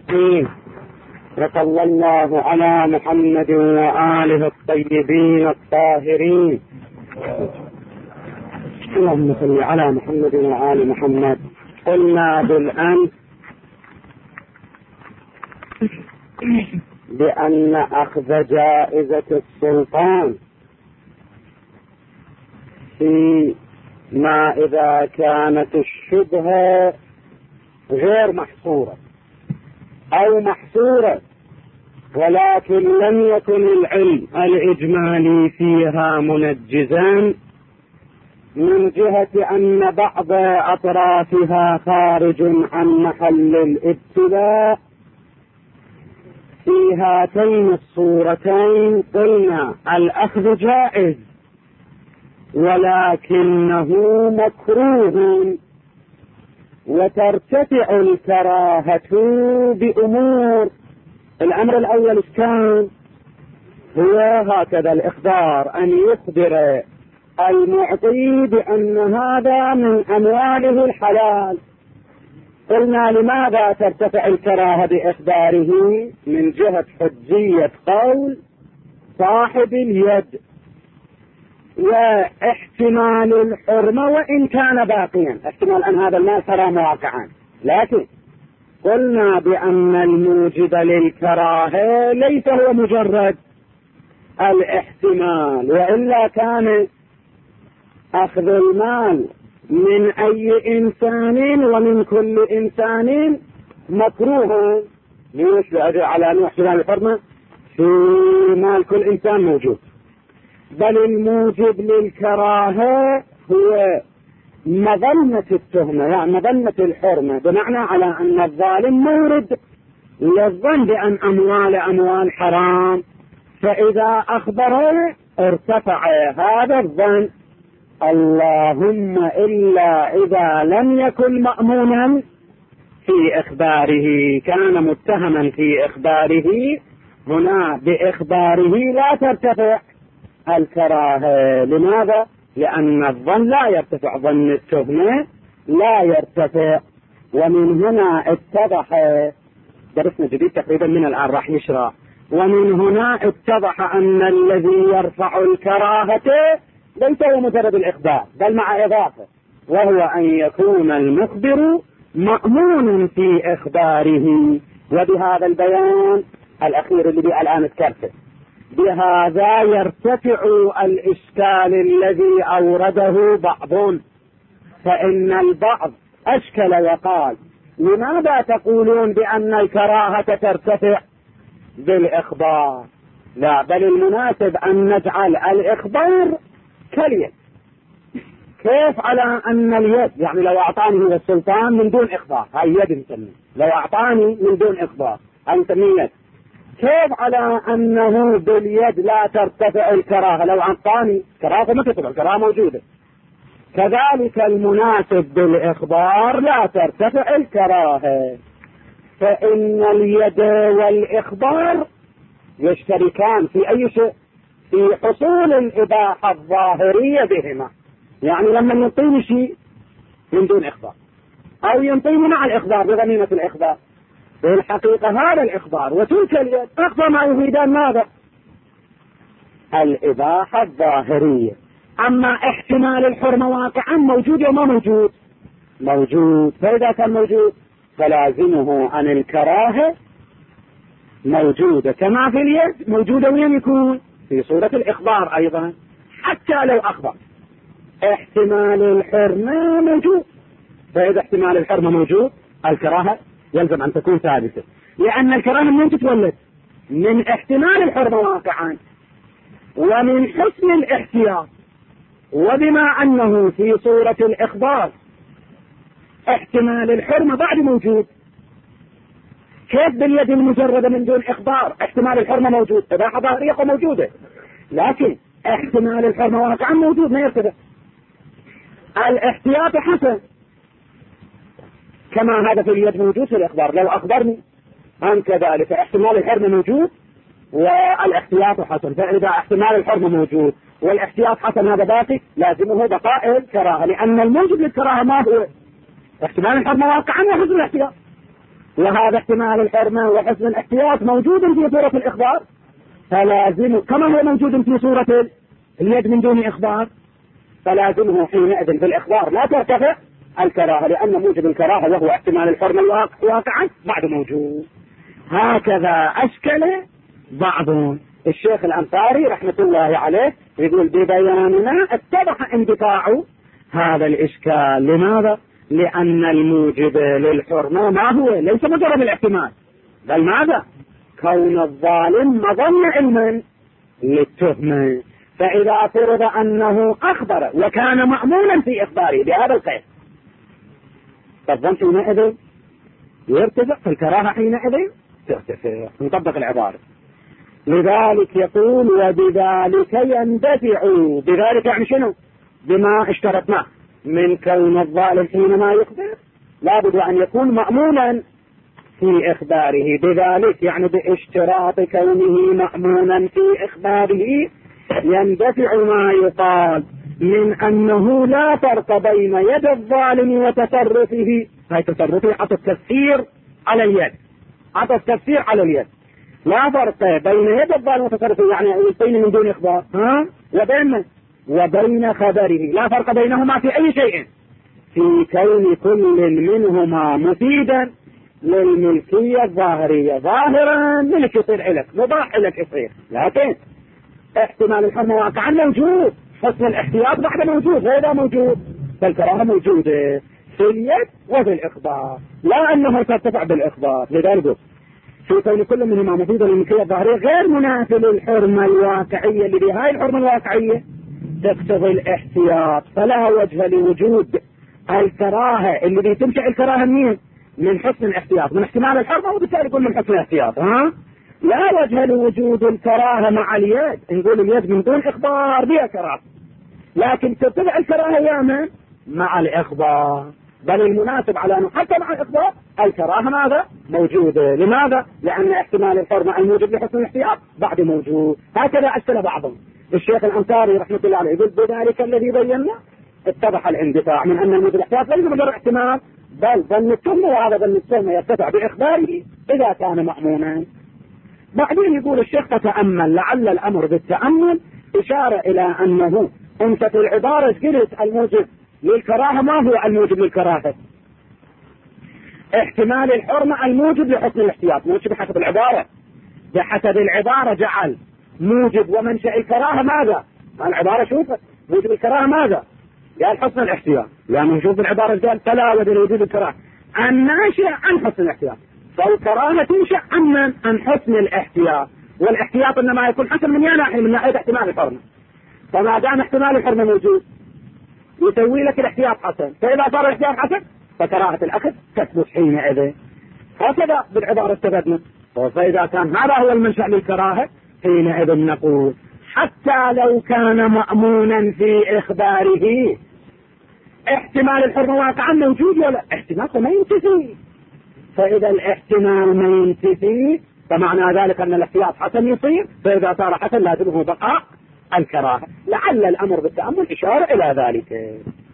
الرحيم. وصلى الله على محمد وآله الطيبين الطاهرين. اللهم صل على محمد وآل محمد. قلنا بالأمس بأن أخذ جائزة السلطان فيما إذا كانت الشبهة غير محصورة أو محصورة ولكن لم يكن العلم الإجمالي فيها منجزا، من جهة أن بعض أطرافها خارج عن محل الابتلاء، في هاتين الصورتين قلنا الأخذ جائز ولكنه مكروه، وترتفع الكراهة بأمور. الأمر الأول كان هو هكذا الإخبار، أن يخبر المعطي بأن هذا من أمواله الحلال. قلنا لماذا ترتفع الكراهة بإخباره؟ من جهة حجية قول صاحب اليد واحتمال الحرمة وإن كان باقيا، احتمال أن هذا المال حرام واقعا، لكن قلنا بأن الموجب للكراهة ليس هو مجرد الاحتمال، وإلا كان أخذ المال من أي إنسان ومن كل إنسان مكروه. ليش؟ لأجل على نوع احتمال الحرمة في مال كل إنسان موجود، بل الموجب للكراهة هو مظنة التهمة، يعني مظنة الحرمة، بمعنى على أن الظالم مورد للظن بأن أموال حرام، فإذا أخبر ارتفع هذا الظن. اللهم إلا إذا لم يكن مأمونا في إخباره، كان متهما في إخباره، هنا بإخباره لا ترتفع الكراهة. لماذا؟ لأن الظن لا يرتفع، ظن التهمة لا يرتفع. ومن هنا اتضح، درسنا جديد تقريبا من الآن راح يشرح، ومن هنا اتضح أن الذي يرفع الكراهة ليس هو مجرد الإخبار، بل مع إضافة، وهو أن يكون المخبر مأمون في إخباره. وبهذا البيان الأخير اللي الآن ذكرته، بهذا يرتفع الإشكال الذي أورده بعض، فإن البعض أشكل وقال لماذا تقولون بأن الكراهة ترتفع بالإخبار؟ لا، بل المناسب أن نجعل الإخبار كاليد. كيف على أن اليد، يعني لو أعطاني هو السلطان من دون إخبار، هاي يد نسميه، لو أعطاني من دون إخبار نسميه يد، كيف على أنه باليد لا ترتفع الكراهة؟ لو أعطاني كراهة ما ترتفع، الكراهة موجودة. كذلك المناسب بالإخبار لا ترتفع الكراهة، فإن اليد والإخبار يشتركان في أي شيء؟ في حصول الإباحة الظاهرية بهما. يعني لما ينطيني شيء من دون إخبار، أو ينطيني مع الإخبار بغنيمة الإخبار، في الحقيقة هذا الإخبار وتلك اليد أقصى ما يفيدان ماذا؟ الإباحة الظاهرية. أما احتمال الحرمة واقعا موجود أو ما موجود؟ موجود. فإذا كان موجود فلازمه أن الكراهة موجودة كما في اليد موجودة، وين يكون؟ في صورة الإخبار أيضا، حتى لو أخبر. احتمال الحرمة موجود، فإذا احتمال الحرمة موجود الكراهة يلزم أن تكون ثابتة، لأن الكراهة من تتولد؟ من احتمال الحرمة واقعا ومن حسن الاحتياط. وبما أنه في صورة الإخبار احتمال الحرمة بعد موجود، كيف باليد المجردة من دون إخبار احتمال الحرمة موجود؟ إباحة ظاهرية موجودة، لكن احتمال الحرمة واقعا موجود ما يرتفع. الاحتياط حسن، كما هذا في اليد موجود في الإخبار، لو أخبرني أم كذلك احتمال الحرمة موجود والاحتياط حسن. فإذا احتمال الحرمة موجود والاحتياط حسن هذا باقي، لازمه بقاء الكراهة، لأن الموجب للكراهة ما هو؟ احتمال الحرمة واقعا وحسن الاحتياط. وهذا احتمال الحرمة وحسن الاحتياط موجود في صورة الإخبار، فلازم كما هو موجود في صورة اليد من دون إخبار، فلازمه حينئذ في الإخبار لا ترتفع الكراهة، لأن موجب الكراهة وهو احتمال الحرمة واقعا بعد موجود. هكذا أشكل بعض. الشيخ الأنصاري رحمة الله عليه يقول ببياننا اتضح اندفاع هذا الإشكال. لماذا؟ لأن الموجب للحرمة ما هو؟ ليس مجرد الاحتمال، بل ماذا؟ كون الظالم مظن علما للتهمة. فإذا فرض أنه أخبر وكان مأمونا في إخباره بهذا القيد، فالظن حينئذ يرتفع، فالكراهة حينئذ ترتفع. نطبق العبارة. لذلك يقول وبذلك يندفع. بذلك يعني شنو؟ بما اشترطناه من كون الظالم حينما يخبر لابد أن يكون مأمونا في إخباره. بذلك يعني باشتراط كونه مأمونا في إخباره يندفع ما يقال من أنه لا فرق بين يد الظالم وتصرفه. هاي تصرفه عطف تفسير على اليد، عطف تفسير على اليد. لا فرق بين يد الظالم وتصرفه يعني يعطيني من دون إخبار، وبين خبره. لا فرق بينهما في أي شيء، في كون كل منهما مفيدا للملكية الظاهرية. ظاهرا ملك يصير لك، مباح لك يصير، لكن احتمال الحرمة واقعا موجود، حسن الاحتياط بعد موجود، غير موجود، فالكراهة موجودة في اليد وفي الإخبار، لا أنه ترتفع بالإخبار. لذلك في كون كل منهما مفيدا للملكية الظاهرية غير منافي للحرمة الواقعية، اللي بهاي الحرمة الواقعية تقتضي الاحتياط، فلا وجه لوجود الكراهة اللي بتنشأ الكراهة من حسن الاحتياط، من احتمال الحرمة، وبالتالي يكون من حسن الاحتياط. لا وجه لوجود الكراهة مع اليد. نقول اليد من دون إخبار بها كراهة، لكن تتبع الكراهة ياما مع الإخبار، بل المناسب على أنه حتى مع الإخبار الكراهة ماذا؟ موجودة. لماذا؟ لأن احتمال الحرمة الموجب لحسن الاحتياط بعد موجود. هكذا أشكل بعضهم. الشيخ الأنصاري رحمة الله عليه يقول بذلك الذي بينا اتضح الاندفاع من أن الموجب الاحتياط ليس مجرد احتمال، بل ظن التهمة، وهذا ظن التهمة يرتفع بإخباره إذا كان مأمونا. بعدين يقول الشيخ تتأمل، لعل الأمر بالتأمل إشارة إلى أنه أنت في العبارة قلت الموجب للكراهة. ما هو الموجب للكراهة؟ احتمال الحرمة الموجب لحسن الاحتياط، مش بحسب العبارة. بحسب العبارة جعل موجب ومنشأ الكراهة ماذا؟ العبارة شوف موجب الكراهة ماذا؟ قال حسن الاحتياط، لأنه نشوف العبارة قال فلا وجه لوجود الكراهة الناشئ عن حسن الاحتياط، فالكراهة تنشأ عن حسن الاحتياط، والاحتياط إنما يكون حسن من ناحية، من ناحية احتمال الحرمة. فما دام احتمال الحرمة موجود يسوي لك الاحتياط حسن، فإذا صار الاحتياط حسن فكراهة الأخذ تثبت حينئذ. هكذا بالعبارة استفدنا. فإذا كان هذا هو المنشأ للكراهة حينئذ نقول حتى لو كان مأمونا في إخباره احتمال الحرمة واقعا موجود ولا احتمال ما ينتفي. فإذا الاحتمال ما ينتفي فمعنى ذلك أن الاحتياط حسن يصير، فإذا صار حسن لازمه بقاء الكراهة. لعل الأمر بالتأمل إشارة إلى ذلك.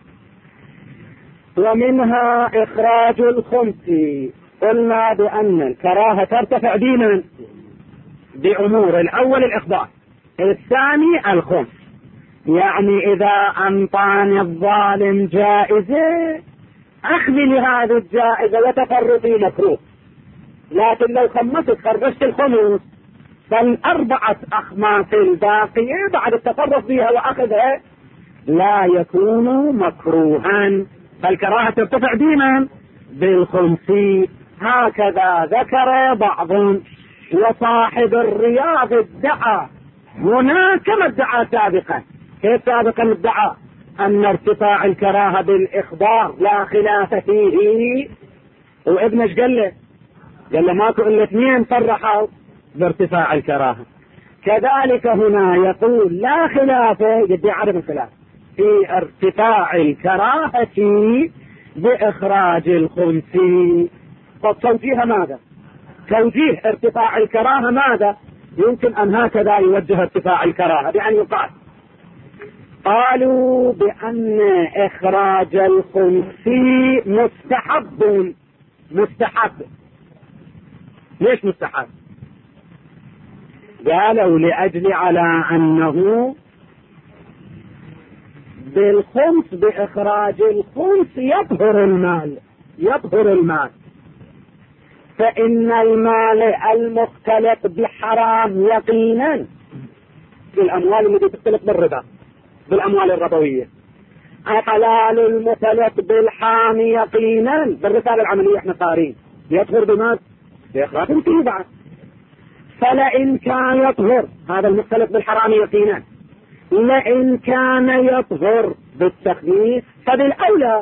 ومنها إخراج الخمس. قلنا بأن الكراهة ترتفع دينا بأمور: الأول الإخبار، الثاني الخمس. يعني إذا أنطاني الظالم جائزة أخذ لهذه الجائزة وتفرطي مكروه، لكن لو خمست خرجت الخمس فالأربعة أخماس الباقية بعد التصرف بها وأخذها لا يكون مكروها، فالكراهة ترتفع دينا بالخمس. هكذا ذكر بعض. وصاحب الرياض ادعى هنا كما ادعى سابقا. كيف سابقا ادعى؟ أن ارتفاع الكراهة بالإخبار لا خلاف فيه، وابن ايش قال له؟ قال له ماكو إلا اثنين صرحوا بارتفاع الكراهة. كذلك هنا يقول لا خلاف، يدعي عدم الخلاف في ارتفاع الكراهة بإخراج الخمس. طب توجيه ماذا؟ توجيه ارتفاع الكراهة ماذا؟ يمكن أن هكذا يوجه ارتفاع الكراهة بأن يقال: قالوا بأن إخراج الخمس مستحب. ليش مستحب؟ قالوا لأجل على أنه بالخمس، بإخراج الخمس يطهر المال، فإن المال المختلط بحرام يقينا في الأموال التي تختلط بالربا، بالأموال الربوية، الحلال المختلط بالحرام يقينا بالرسالة العملية احنا قارين يطهر بماذا؟ بإخراج فيه بعد. فلئن كان يطهر هذا المختلط بالحرام يقينا، لئن كان يطهر بالتخميس فبالأولى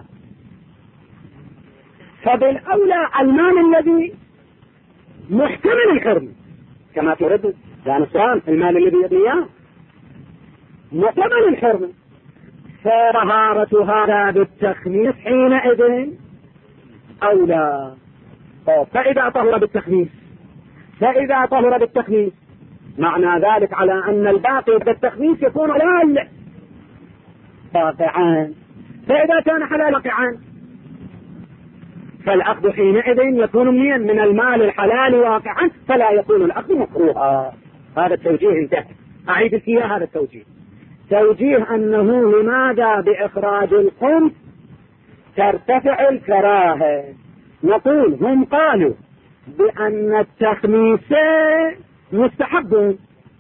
المال الذي محتمل الحرم كما ترد، يعني السؤال المال الذي يبنيه محتمل الحرم، فطهارة هذا بالتخميس حينئذ أولى. فإذا طهر بالتخميس معنى ذلك على أن الباقي بالتخميس يكون حلال واقعا، فإذا كان حلال واقعا فالأخذ حينئذ يكون من المال الحلال واقعا، فلا يكون الأخذ مكروها. هذا التوجيه انتهى. أعيد فيها هذا توجيه أنه لماذا بإخراج الخمس ترتفع الكراهة؟ نقول هم قالوا بأن التخميس مستحب،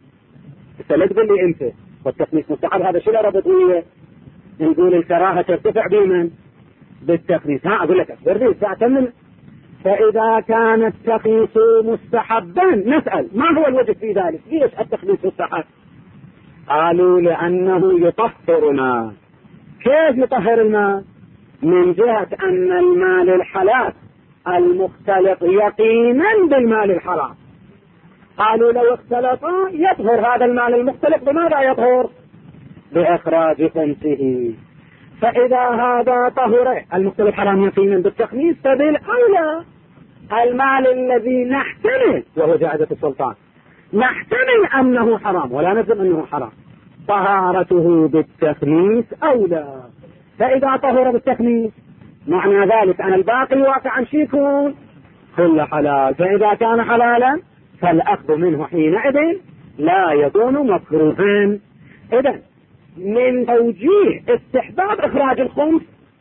لا تقول لي انت والتخميس مستحب، هذا شو ربط وياه؟ نقول الكراهة ترتفع بمن؟ بالتخميس. اقول لك اصبر تعتمد. فإذا كان التخميس مستحبا نسأل ما هو الوجه في ذلك؟ ليش التخميس مستحب؟ قالوا لأنه يطهرنا. كيف يطهر المال؟ من جهة أن المال الحلال المختلط يقينا بالمال الحرام. قالوا لو اختلطا يطهر هذا المال المختلط بماذا يطهر؟ بإخراج خمسه. فإذا هذا طهر المختلط حرام يقينا بالتخميس فبالأولى المال الذي نحتمل وهو جائزة السلطان نحتمل أنه حرام ولا نزم أنه حرام طهارته بالتخميس أولى. فإذا طهر بالتخميس معنى ذلك أن الباقي واقعا شيكون كل حلال، فإذا كان حلالا فالأخذ منه حينئذ لا يكون مكروها. إذن من توجيه استحباب إخراج الخمس،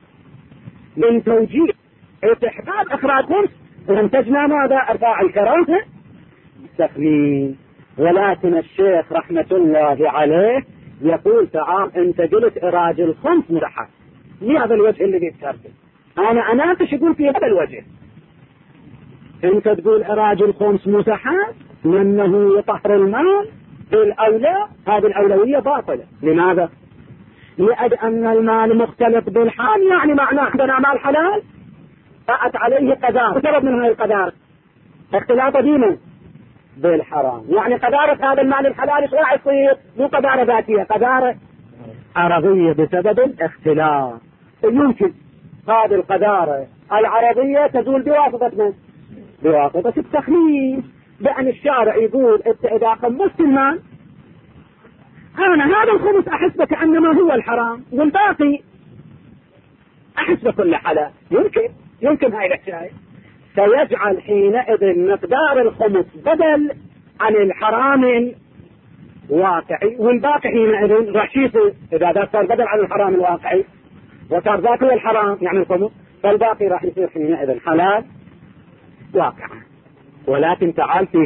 من توجيه استحباب إخراج الخمس انتجنا ماذا؟ ارفاع الكراهة بالتخمين. ولكن الشيخ رحمة الله عليه يقول تعال انت قلت إخراج الخمس مستحب لهذا الوجه اللي ذكرته، أنا أناقش يقول في هذا الوجه. انت تقول إخراج الخمس مستحب لأنه يطهر المال بالأولى، هذه الأولوية باطلة. لماذا؟ لأن المال مختلط بالحال، يعني معناه عندنا مال حلال فأت عليه قدار، سبب من هذه القدار اختلاط دينه بالحرام، يعني قدارة هذا المال الحلال ايش راح يصير؟ مو قدارة ذاتية، قدارة عرضية بسبب الاختلاط. يمكن هذه القدارة العرضية تزول بواسطة من؟ بواسطة التخميس، بأن الشارع يقول إذا خمست المال أنا هذا الخمس أحسبه كأنما هو الحرام والباقي أحسبه كل حلال. يمكن هاي الأشياء، فيجعل حينئذ مقدار الخمس بدل عن الحرام الواقعي، والباقي حينئذ راح يصير إذا ذا صار بدل عن الحرام الواقعي وصار ذاك هو الحرام يعني الخمس، فالباقي راح يصير حينئذ حلال واقعا. ولكن تعال في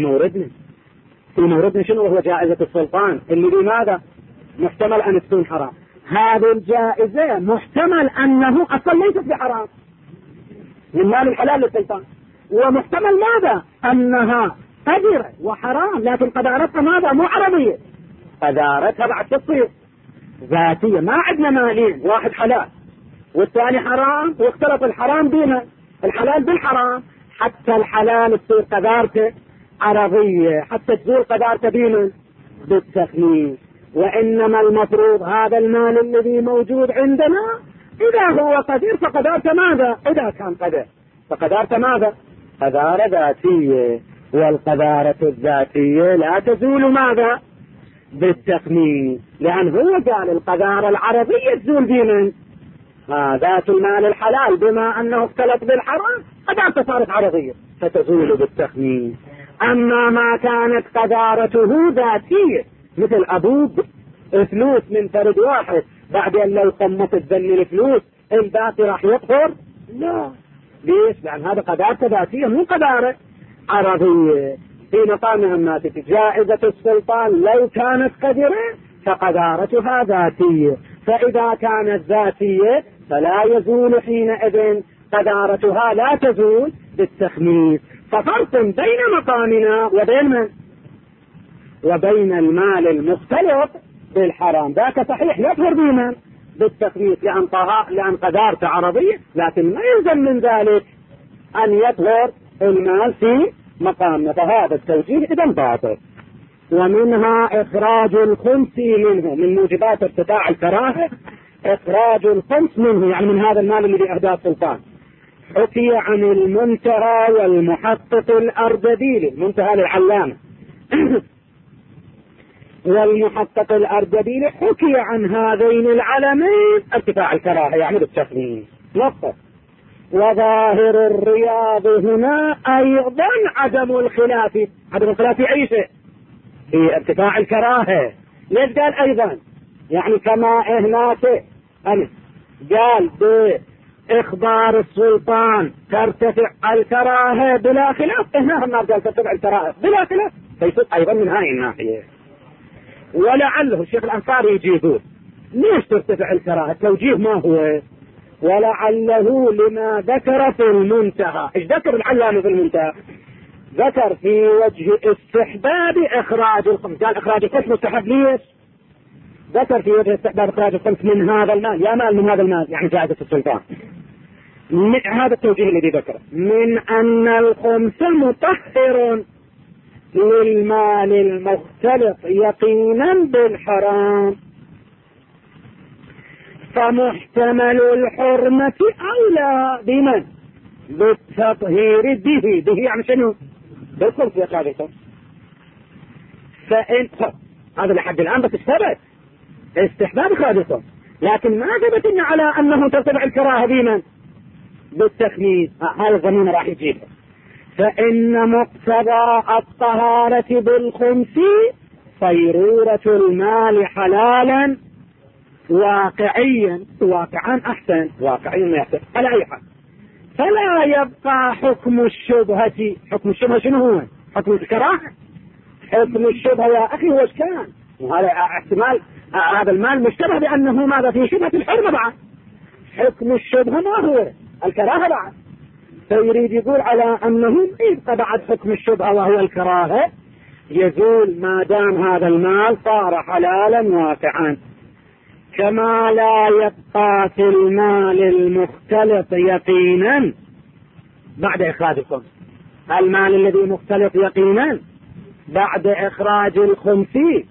موردنا شنو هو جائزة السلطان اللي لماذا محتمل أن تكون حرام؟ هذه الجائزة محتمل أنه أصلا ليست بحرام من مال الحلال للسلطان، ومحتمل ماذا؟ أنها قدرة وحرام، لكن قدارتها ماذا؟ مو عربية، قدارتها بعد تصير ذاتية. ما عندنا مالين، واحد حلال والثاني حرام واختلط الحرام بينه الحلال بالحرام، حتى الحلال تصير قدارته عربية، حتى تزول قدارته بينه بالتخميس. وإنما المفروض هذا المال الذي موجود عندنا إذا هو قدير فقدارته ماذا؟ إذا كان قدر فقدارته ماذا؟ قدارة ذاتية، والقدارة الذاتية لا تزول ماذا؟ بالتخميس، لأن هو قال القدارة العربية تزول بمن؟ ذات المال الحلال، بما أنه اختلط بالحرام قدارته صارت عربية فتزول بالتخميس. أما ما كانت قذارته ذاتية مثل أبوب فلوس من فرد واحد، بعدين لو قمت تذني الفلوس الباقي راح يطهر؟ لا. ليش؟ لأن هذا قذارته ذاتية مو قذارة عرضية. في مقامها ما تجي جائزة السلطان لو كانت قذرة فقذارتها ذاتية، فإذا كانت ذاتية فلا يزول حينئذ قذارتها، لا تزول بالتخميس. ففرق بين مقامنا وبين من؟ وبين المال المختلط بالحرام، ذاك صحيح يظهر بمن؟ بالتخميس، لأن قذارته عرضية، لكن ما يلزم من ذلك أن يظهر المال في مقامنا، فهذا التوجيه إذا باطل. ومنها إخراج الخمس منه، من موجبات ارتفاع الكراهة إخراج الخمس منه، يعني من هذا المال الذي أهداه السلطان. حكي عن المنتهى والمحقق الأردبيلي، المنتهى للعلامة والمحقق الأردبيلي، حكي عن هذين العلمين ارتفاع الكراهة يعني بالتخمين نقطة. وظاهر الرياض هنا أيضا عدم الخلاف في أي شيء، في ارتفاع الكراهة. ليش قال أيضا؟ يعني كما هناك قال بإخبار السلطان ترتفع الكراهة بلا خلاف، هنا هم قال ترتفع الكراهة بلا خلاف، فيصير أيضا من هاي الناحية. ولعله الشيخ الأنصاري يجيبون ليش ترتفع الكراهة، توجيه ما هو؟ ولعله لما ذكر في المنتهى. ايش ذكر العلامة في المنتهى؟ ذكر في وجه استحباب إخراج الخمس، قال إخراج الخمس مستحب. ليش؟ ذكر في وجه استحباب إخراج الخمس من هذا المال، يا مال من هذا المال يعني جائزة السلطان. هذا التوجيه الذي ذكره، من أن الخمس مطهر للمال المختلط يقينا بالحرام، فمحتمل الحرمة أولى بمن؟ بالتطهير به يعني شنو؟ بالخمس يا خالد. فإن هذا لحد الآن بس ثبت استحباب خالص، لكن ما ثبت على أنه ترتفع الكراهة بمن؟ بالتخميس. هذا الضمين راح يجيبه. فإن مقتضى الطهارة بالخمس صيرورة المال حلالا واقعيا أحسن، واقعيا يحسن على أي حال، فلا يبقى حكم الشبهة. حكم الشبهة شنو هو؟ حكم الكراهة. حكم الشبهة يا أخي هو كان، وهذا احتمال هذا المال مشتبه بأنه ماذا في شبهة الحرمة بعد. حكم الشبهة ما هو؟ الكراهة بعد. فيريد يقول على أنه يبقى بعد حكم الشبهة وهو الكراهة يزول ما دام هذا المال صار حلالا واقعا، كما لا يبقى في المال المختلط يقينا بعد إخراج الخمس. المال الذي مختلط يقينا بعد إخراج الخمس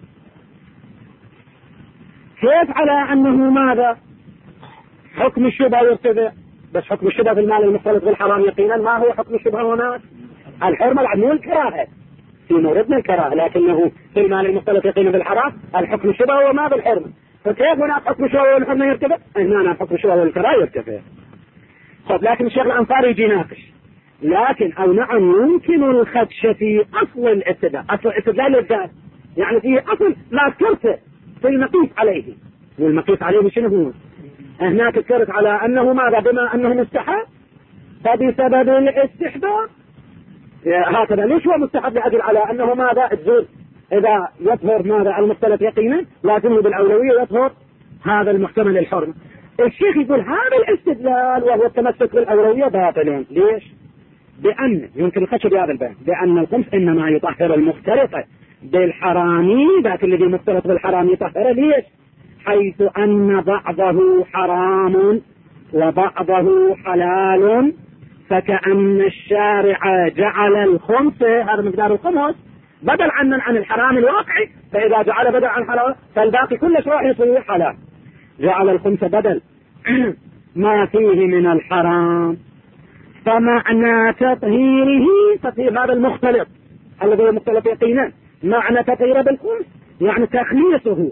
كيف على أنه ماذا؟ حكم الشبهة يرتفع، بس حكم الشبهة في المال المختلط بالحرام يقينا. ما هو حكم الشبهة هنا؟ الحرمة مو الكراهة، في موردنا الكراهة، لكنه في المال المختلط يقينا بالحرام الحكم الشبهة هو ما بالحرمة. فكيف هناك حكم الشبهة والحرمة يرتفع؟ هنا حكم الشبهة والكراهة يرتفع. طب لكن الشيخ الأنصاري يجي ناقش، لكن أو نعم يمكن الخدش في أصل الاستدلال. أصل الاستدلال الذات يعني في أصل ما ذكرته في المقيس عليه، والمقيس عليه شنو هو؟ هناك ذكرت على أنه ماذا؟ بما أنه مستحب فبسبب الاستحباب هكذا. ليش هو مستحب؟ لأجل على أنه ماذا؟ الزول إذا يظهر ماذا المختلف يقينا لكنه بالأولوية يظهر هذا المحتمل الحرمة. الشيخ يقول هذا الاستدلال وهو التمسك بالأولوية باطل. ليش؟ بأن يمكن الخدش بهذا الباب، بأن الخمس إنما يطهر المختلط بالحرام، ذاك الذي مختلط بالحرام يطهر. ليش؟ حيث أن بعضه حرام وبعضه حلال، فكأن الشارع جعل الخمس هذا مقدار الخمس بدل عن الحرام الواقعي، فإذا جعل بدل عن الحلال فالباقي كله راح يصير حلال. جعل الخمس بدل ما فيه من الحرام، فمعنى تطهيره تطهير هذا المختلط الذي هو مختلط يقينا، معنى تطهيره بالخمس يعني تخليصه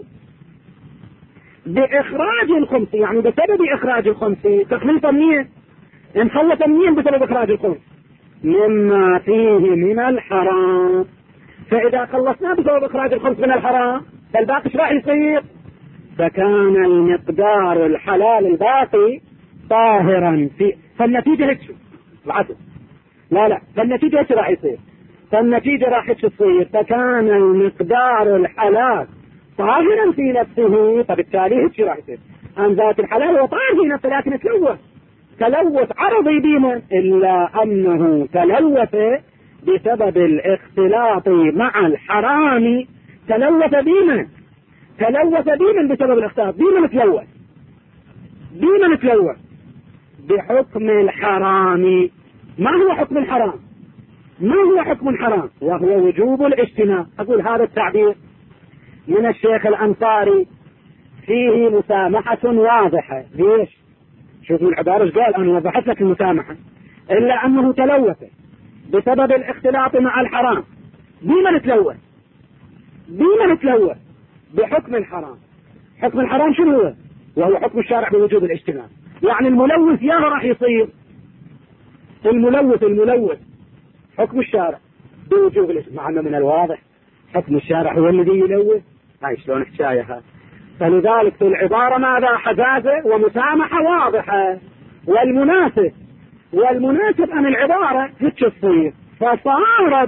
بإخراج الخمس، يعني بسبب إخراج الخمس. تخليصه منين؟ انخلص منين بسبب إخراج الخمس؟ مما فيه من الحرام. فإذا خلصنا بسبب إخراج الخمس من الحرام فالباقي ايش راح يصير؟ فكان المقدار الحلال الباقي طاهرا فالنتيجة هيك العدل. لا فالنتيجة هيك راح يصير. فالنتيجة راح تصير فكان المقدار الحلال طاهرا في نفسه، فبالتالي هيك راح يصير عن ذات الحلال هو طاهر في نفسه، لكن تلوث عرضي بما إلا أنه تلوث بسبب الاختلاط مع الحرام. تلوث بما بسبب الاختلاط. بما متلوث بحكم الحرام. ما هو حكم الحرام؟ وهو وجوب الاجتناب. أقول هذا التعبير من الشيخ الأنصاري فيه مسامحة واضحة. ليش؟ شوفوا العبارة ايش قال، أنا وضحت لك المسامحة. إلا أنه تلوث بسبب الاختلاط مع الحرام. بما نتلوث بحكم الحرام. حكم الحرام شنو هو؟ وهو حكم الشارع بوجوب الاجتناب. يعني الملوث يا راح يصير الملوث حكم الشارع بوجوب الاجتناب. مع أنه من الواضح حكم الشارع هو الذي يلوث. هاي شلون حكاية هذا؟ فلذلك في العبارة ماذا؟ حزازة ومسامحة واضحة. والمناسب أن العبارة هيك تصير فصار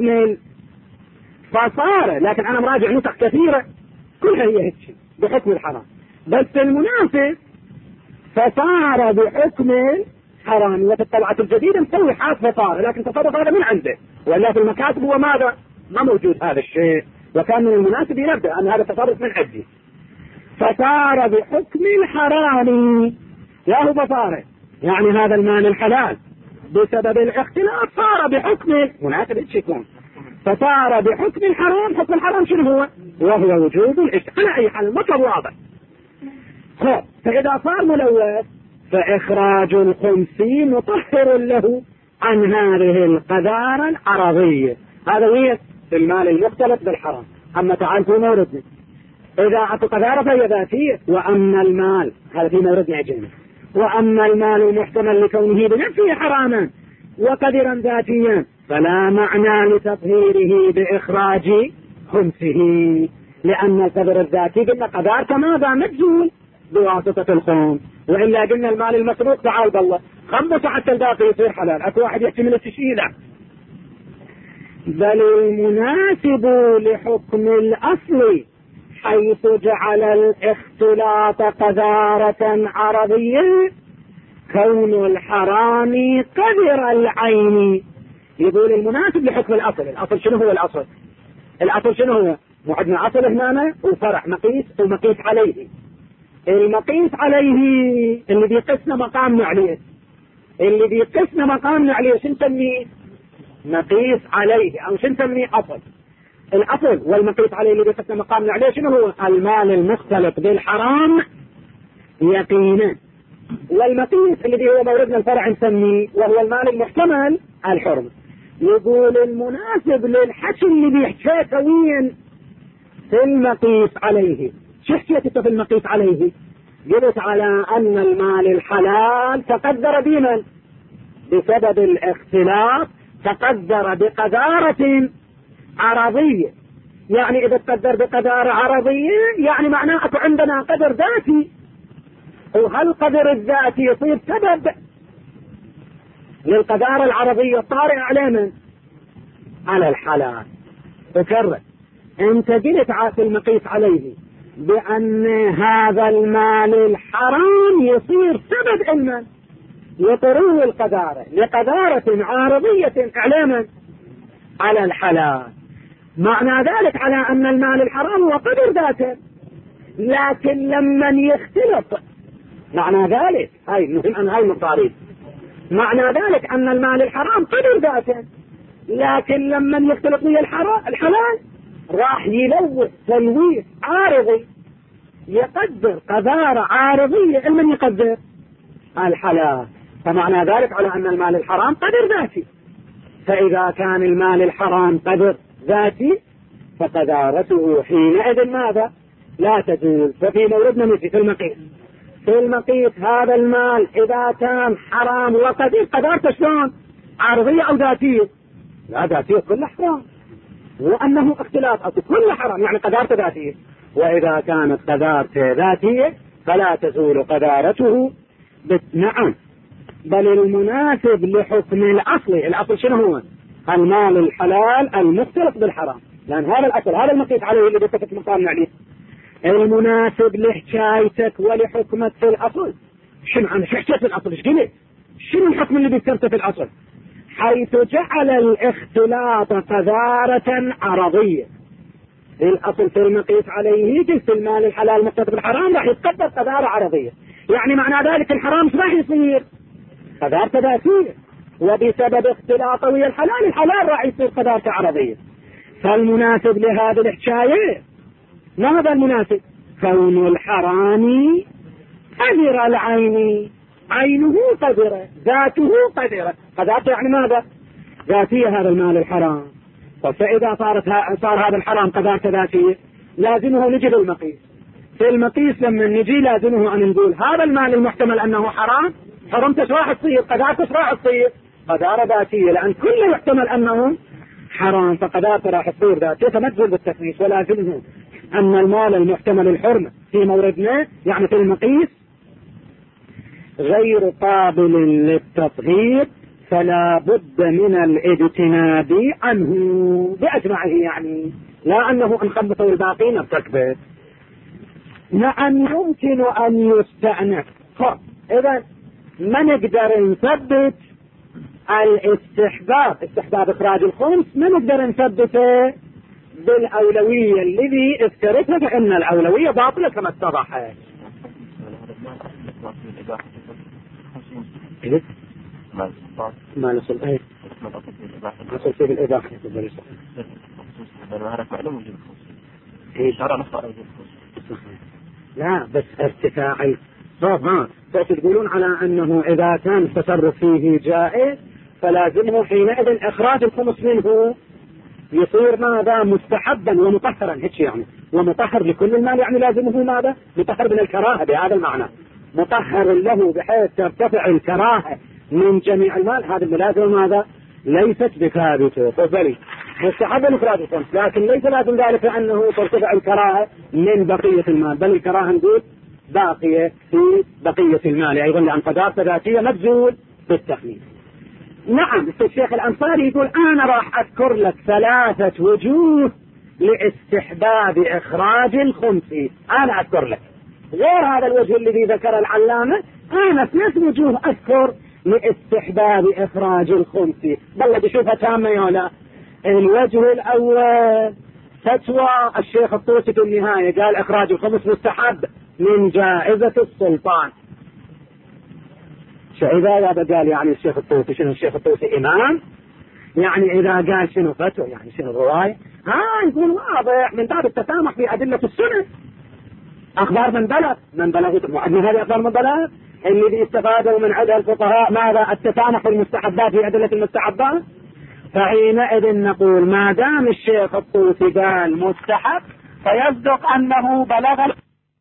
لكن أنا مراجع نسخ كثيرة كلها هي هيك بحكم الحرام، بس المناسب فصار بحكم الحرام. وفي الطبعة الجديدة مسوي حاف فصار، لكن تصرف هذا من عنده، ولا في المكاتب هو ماذا؟ ما موجود هذا الشيء، وكان من المناسب ينبه أن هذا التصرف من عندي. فصار بحكم الحرام. يا هو فصار يعني هذا المال الحلال بسبب الاختلاف صار بحكم مناسب يكون، فصار بحكم الحرام. حكم الحرام شنو هو؟ وهو وجوب الاجتناب. على أي حال المطلب واضح. فإذا صار ملوث فإخراج الخمس مطهر له عن هذه القذارة العرضية. هذا هو المال المختلط بالحرام. أما تعال في موردنا إذا أعطوا قذارة فهي ذاتية، وأما المال هذا في موردنا أجينا، وأما المال المحتمل لكونه بنفسه حراما وقدرا ذاتيا فلا معنى لتطهيره بإخراج خمسه، لأن القدر الذاتي قلنا قذارته ماذا؟ مجزول بواسطة الخمس. وإلا قلنا المال المسروق تعال بالله خمس حتى الباقي يصير حلال. أكو واحد يحتمل التشييله. بل المناسب لحكم الأصل حيث جعل الاختلاط قذارة عرضية كون الحرام قدر العين. يقول المناسب لحكم الأصل. الأصل شنو هو الأصل؟ الأصل شنو هو؟ وعندنا أصل هنا وفرع مقيس ومقيس عليه. المقيس عليه اللي بيقسنا مقامنا عليه، شو نسميه؟ مقيس عليه، أو شو نسميه؟ أصل. الأصل والمقيس عليه اللي بيقسنا مقامنا عليه شنو هو؟ المال المختلط بالحرام يقينا. والمقيس اللي هو موردنا الفرع نسميه وهو المال المحتمل الحرم. يقول المناسب للحكي اللي بيحكيه وين؟ في المقيس عليه. شو حكيت في المقيس عليه؟ قلت على أن المال الحلال تقدر بمن؟ بسبب الاختلاط تقدر بقدارة عرضية. يعني إذا تقدر بقدارة عرضية يعني معناه أكو عندنا قدر ذاتي، وهالقدر الذاتي يصير سبب للقدارة العرضية الطارئة على من؟ على الحلال. تكرر انت قلت في المقيس عليه بأن هذا المال الحرام يصير سبب علما يطرو القدارة لقدارة عارضية إعلاما على الحلال. معنى ذلك على أن المال الحرام هو قدر ذاته، لكن لمن يختلط معنى ذلك هاي مهم أن هاي مصاريف. معنى ذلك أن المال الحرام قدر ذاته، لكن لمن يختلط ويا الحلال راح يلوث تلويث عارضي يقدر قذارة عارضية. علما يقدر الحلال. فمعنى ذلك على أن المال الحرام قدر ذاتي. فإذا كان المال الحرام قدر ذاتي فقدارته حينئذ ماذا؟ لا تجوز. ففي موردنا مثل في المقيس هذا المال إذا كان حرام وقدر قدارته شلون؟ عارضية أو ذاتية؟ لا، ذاتية كل حرام، وأنه اختلاف أصل كل حرام، يعني قذارته ذاتية. وإذا كانت قذارته ذاتية فلا تزول قذارته نعم، بل المناسب لحكم الأصل شنو هو؟ المال الحلال المختلط بالحرام، لأن هذا الأصل، هذا المقيس عليه اللي بيتفق مقامنا عليه. المناسب لحكايتك ولحكمك في الأصل شنو؟ أنا شحكيت في الأصل، ايش قلت؟ شنو الحكم اللي بيذكرته في الأصل؟ حيث جعل الاختلاط قذارة عرضية. الأصل في المقيس عليه جنس المال الحلال المختلط بالحرام راح يتقدر قذارة عرضية، يعني معنى ذلك الحرام ايش راح يصير؟ قذارة ذاتية، وبسبب اختلاطه ويا الحلال راح يصير قذارة عرضية. فالمناسب لهذه الحكاية ماذا المناسب؟ كون الحرام قذر العين، عينه قذرة، ذاته قذرة. قذارته يعني ماذا؟ ذاتية هذا المال الحرام. فإذا صار هذا الحرام قذارته ذاتية لازمه نجي بالمقيس. في المقيس لما نجي لازمه أن نقول هذا المال المحتمل أنه حرام، حرمته راح تصير قذارته راح تصير قذارة ذاتية، لأن كل يحتمل أنه حرام فقذارته راح تصير ذاتية، فما تزول بالتقييس. ولازمه أن المال المحتمل الحرمة في موردنا يعني في المقيس غير قابل للتطهير، فلا بد من الاجتناب عنه بأجمعه، يعني لا أنه إن خبطوا الباقين بتكبت. نعم يمكن أن يستأنف. إذا ما نقدر نثبت استحباب إخراج الخمس، ما نقدر نثبته بالأولوية الذي اذكرتها، فإن الأولوية باطلة كما اتضح. ما نصل ايه نصل فيه بالإباحة لا بس ارتفاع الصوت. تقولون على أنه إذا كان التصرف فيه جائز فلازمه حينئذ إخراج الخمس منه يصير ماذا؟ مستحبا ومطهرا، هيك يعني، ومطهر لكل المال، يعني لازمه ماذا؟ مطهر من الكراهة بهذا المعنى، مطهر له بحيث ترتفع الكراهة من جميع المال. هذا الملازمة ماذا؟ ليست بثابتة. فبلي مستحب إخراج الخمس، لكن ليس لازم ذلك أنه ترتفع الكراهة من بقية المال، بل الكراهة نقول باقية في بقية المال أيضا، لأن قذارته ذاتية مبذول بالتخليل. نعم الشيخ الأنصاري يقول أنا راح أذكر لك 3 وجوه لاستحباب إخراج الخمس، أنا أذكر لك غير هذا الوجه الذي ذكر العلامة، أنا 3 وجوه أذكر لاستحباب إخراج الخمس. بل بشوفها تامة يا لا. الوجه الأول فتوى الشيخ الطوسي في النهاية، قال إخراج الخمس مستحب من جائزة السلطان. إذا قال يعني الشيخ الطوسي شنو؟ الشيخ الطوسي إمام، يعني إذا قال شنو فتوى يعني شنو رواية، يكون واضح من باب التسامح في أدلة السنة. أخبار من بلغ من هذه أخبار من بلغ الذي استفادوا من عدة الفقهاء ماذا؟ التسامح في المستحبات في أدلة المستحبات. فحينئذ نقول ما دام الشيخ الطوسي قال مستحب فيصدق أنه بلغ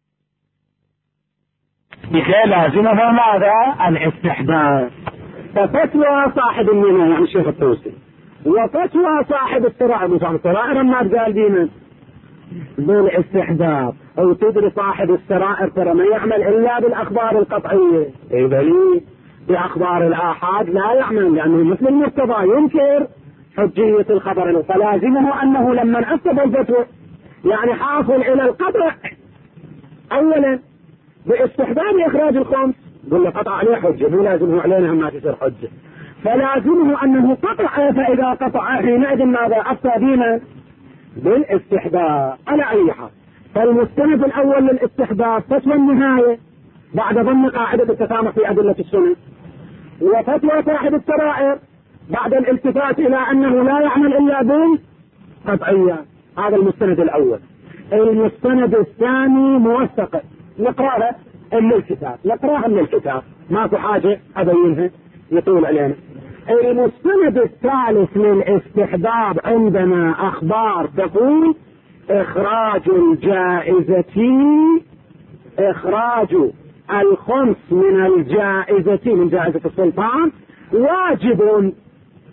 بخير لازمه ماذا؟ الاستحباب. ففتوى صاحب المنى يعني الشيخ الطوسي، وفتوى صاحب السرائر ما قال دينا بالاستحباب، او تدري صاحب السرائر ترى ما يعمل الا بالاخبار القطعيه، بل باخبار الاحاد لا يعمل، لانه مثل المرتضى ينكر حجيه الخبر له، فلازمه انه لما نأسف الفتوى يعني حاصل الى القطع اولا باستحباب اخراج الخمس، قل له قطع عليه حجه، مو لازمه علينا ما تصير حجه، فلازمه انه قطع، فاذا قطع حينئذ ماذا؟ افتى دينا بالاستحباب. على اي حال فالمستند الاول للاستحباب فتوى النهايه بعد ضمن قاعده التسامح في ادله السنه، وفتوى صاحب السرائر بعد الالتفات الى انه لا يعمل الا بالقطعيات. هذا المستند الاول. المستند الثاني موثق نقراها من الكتاب، نقراها من الكتاب، ما في حاجه ابينها يطول علينا. المستند الثالث للاستحباب عندنا اخبار تقول اخراج الجائزة، اخراج الخمس من الجائزة من جائزة السلطان واجب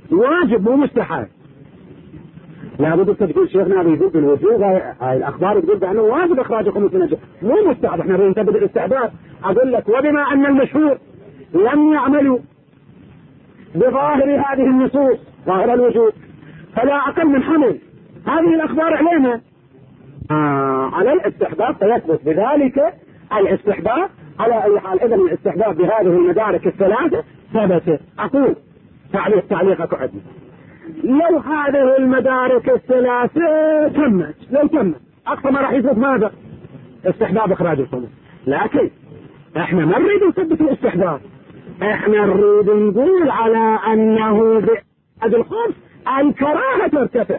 واجب مو مستحب. لابد تقول شيخنا يقول بالوجوب، هاي الاخبار تقول بانه واجب اخراج الخمس من الجهة، مو مستحب. احنا بننتبه بالاستحباب. اقول لك وبما ان المشهور لم يعملوا بظاهر هذه النصوص ظاهر الوجوب، فلا اقل من حمل هذه الاخبار علينا على الاستحباب، فيثبت بذلك الاستحباب على اي حال. اذا الاستحباب بهذه المدارك الثلاثه ثبت. اقول تعليقك عندنا، لو هذه المدارك الثلاثه تمت، لو تمت اقصى ما راح يثبت ماذا؟ استحباب اخراج الخمس. لكن احنا ما نريد نثبت الاستحباب، احنا نريد نقول على انه بعد الخمس الكراهه ترتفع.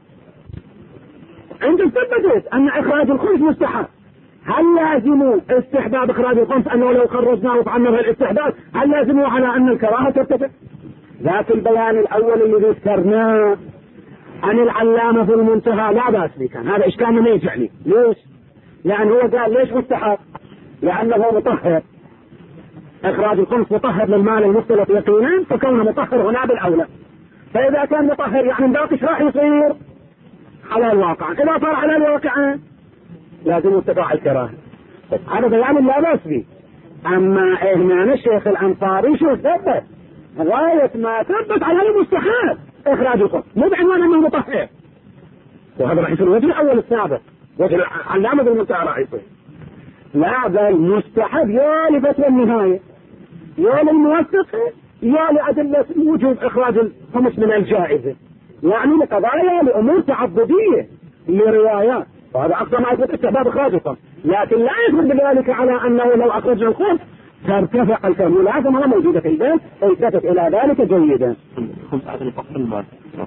انتم ثبتت ان اخراج الخمس مستحب، هل لازموا استحباب اخراج الخمس انه لو خرجناه وفعلنا الاستحباب هل لازموا على ان الكراهه ترتفع؟ ذات البيان الاول اللي ذكرناه عن العلامه في المنتهى لا باس به، كان هذا اشكال ما يرجع لي. ليش؟ لان هو قال ليش مستحب؟ لانه مطهر، اخراج الخمس مطهر للمال المختلط يقينا، فكونه مطهر هنا بالاولى. فاذا كان مطهر يعني باقي راح يصير على الواقع، اذا صار على الواقع لازم اتباع الكراهه. هذا بيان لا باس به. اما هنا الشيخ الانصاري شو ثبت؟ غايه ما ثبت على المستحب اخراج الخمس، مو بعنوان انه مطهر. وهذا راح يصير الوجه الاول السابق، وجه العلامه بالمنتهى راح يصير. لا بل مستحب يا لفتوى النهايه، يا للموثق، يا لأدلة وجوب اخراج الخمس من الجائزه، يعني لقضايا لامور تعبديه لروايات، وهذا اقصى ما يثبت استحباب اخراج الخمس. لكن لا يثبت بذلك على انه لو اخرجنا الخمس ترتفع الكم. والعزم هذا موجوده في البيت، التفت الى ذلك جيدا. الخمس عدم فقر المال،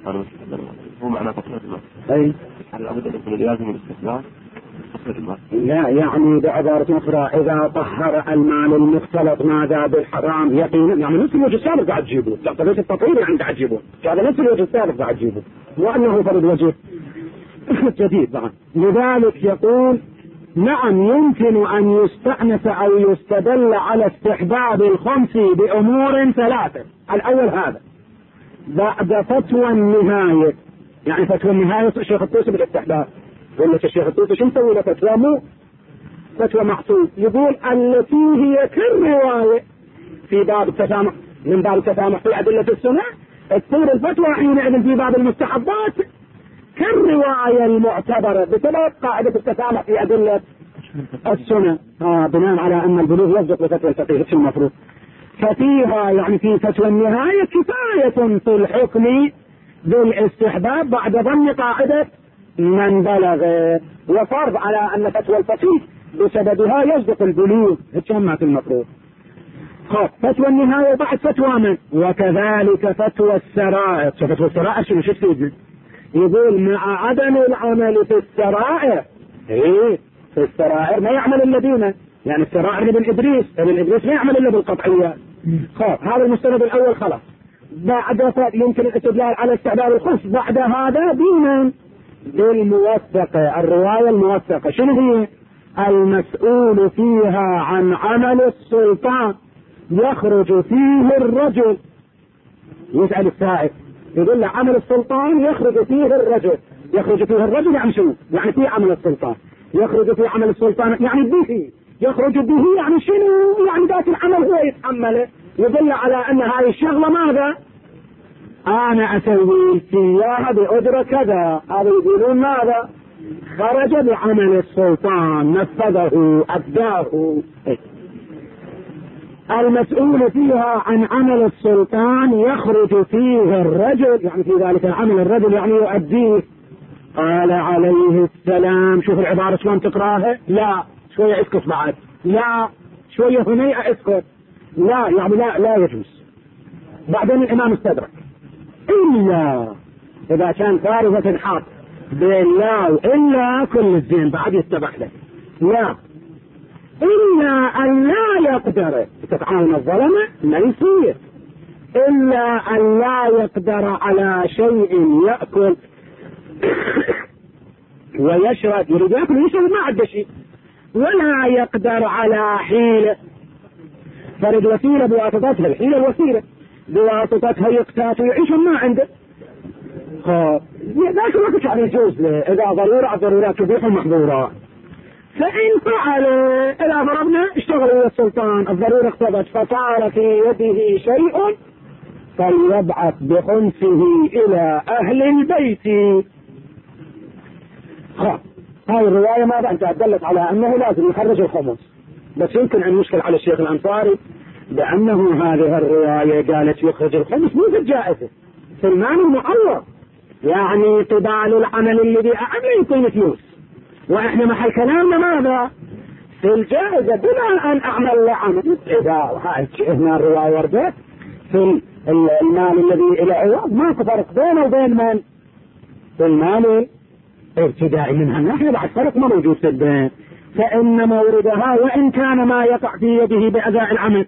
هو معنى فقر المال. اي هل ابدا يكون لازم الاستحباب فقر المال؟ لا، يعني بعبارة أخرى إذا طهر المال المختلط ماذا بالحرام يقينا، يعني نفس الوجه السابق قاعد تجيبه، تعتبر التطهير يعني قاعد تجيبه، هذا نفس الوجه السابق قاعد تجيبه، وأنه فرد وجه جديد بعد. لذلك يقول نعم يمكن أن يستأنس أو يستدل على استحباب الخمس بأمور ثلاثة. الأول هذا بعد فتوى النهاية، يعني فتوى النهاية الشيخ الطوسي بالاستحباب. يقول لك الشيخ الطوسي شو مسوي له فتوى؟ مو فتوى معصوم، يقول التي هي كالرواية في باب التسامح، من باب التسامح في أدلة السنة، تصير الفتوى حينئذ في باب المستحبات كالرواية المعتبرة بسبب قاعدة التسامح في أدلة السنة، بناء على أن البلوغ يصدق بفتوى الفقيه في المفروض. ففيها يعني في فتوى النهاية كفاية في الحكم بالاستحباب بعد ضمن قاعدة من بلغ، وفرض على أن فتوى الفقيه بسببها يصدق البلوغ هتشمت المفروض. فتوى النهاية بعد فتوى من، وكذلك فتوى السرائر. فتوى السرائر شو تفيد؟ يقول مع عدم العمل في السرائر، في السرائر ما يعمل الذين، يعني السرائر ابن إدريس ما يعمل إلا بالقطعيات. هذا المستند الأول خلاص. بعد يمكن الاستدلال على استحباب الخمس بعد هذا بمن؟ بالموثقة، الرواية الموثقة. شنو هي؟ المسؤول فيها عن عمل السلطان يخرج فيه الرجل. يسأل السائل يقول له عمل السلطان يخرج فيه الرجل، يخرج فيه الرجل يعني شنو؟ يعني في عمل السلطان، يخرج فيه عمل السلطان يعني به، يخرج به يعني شنو؟ يعني ذات العمل هو يتحمله، يدل على ان هذه الشغلة ماذا؟ انا اسوي اياها باجرة كذا. هذا يقولون ماذا؟ خرج بعمل السلطان، نفذه، اداه. المسؤول فيها عن عمل السلطان يخرج فيه الرجل، يعني في ذلك العمل الرجل يعني يؤديه. قال عليه السلام، شوف العبارة شلون تقراها، لا شوية اسكت بعد، لا شوية هنيئة اسكت، لا يعني لا يجوز. بعدين الامام استدرك إلا إذا كان فارغة حاط بالله إلا كل الزين بعد يتبع له، لا إلا أن لا يقدر تتعاون الظلمة ما يصير، إلا أن لا يقدر على شيء يأكل ويشرب، يريد يأكل ويشرب ما عنده شيء، ولا يقدر على حيلة، فرد وسيلة بواسطتها الحيلة الوسيلة، بواسطتها يقتات ويعيشون ما عنده. ذاك الوقت يعني يجوز له إذا ضرورة الضرورات تبيح المحظورات. فإن فعل إذا فرضنا اشتغل إلى السلطان الضرورة اقتضت فصار في يده شيء فليبعث بخمسه إلى أهل البيت. هاي الرواية ماذا أنت دلت على أنه لازم يخرج الخمس، بس يمكن أن يشكل على الشيخ الأنصاري بأنه هذه الرواية قالت يخرج الخمس مو في الجائزة، في المال المعوض، يعني طبال العمل الذي أعمل يكون فلوس، وإحنا محل كلامنا ماذا؟ في الجائزة بلا أن أعمل لعمل. إذا هنا الرواية وردت في المال الذي إلى عوض ما فرق بينه وبين من؟ في المال ابتدائي منها الناحية بعد فرق ما موجود في البين، فإن موردها وإن كان ما يقع في يده بأداء العمل،